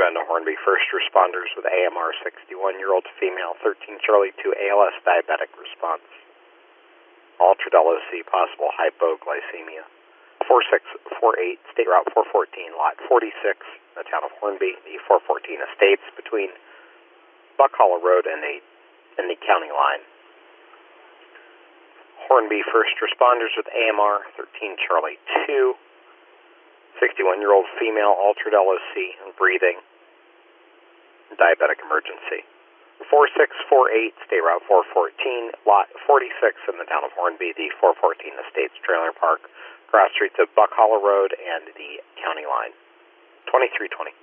Bend to Hornby, first responders with AMR 61-year-old female, 13 Charlie 2 ALS diabetic response. Altered LOC, possible hypoglycemia. 4648, State Route 414, Lot 46, the town of Hornby, the 414 Estates between Buck Hollow Road and the county line. Hornby, first responders with AMR 13 Charlie 2. 61-year-old female, altered LOC, breathing, diabetic emergency. 4648, State Route 414, Lot 46 in the town of Hornby, the 414 Estates Trailer Park, cross streets of Buck Hollow Road and the county line. 2320.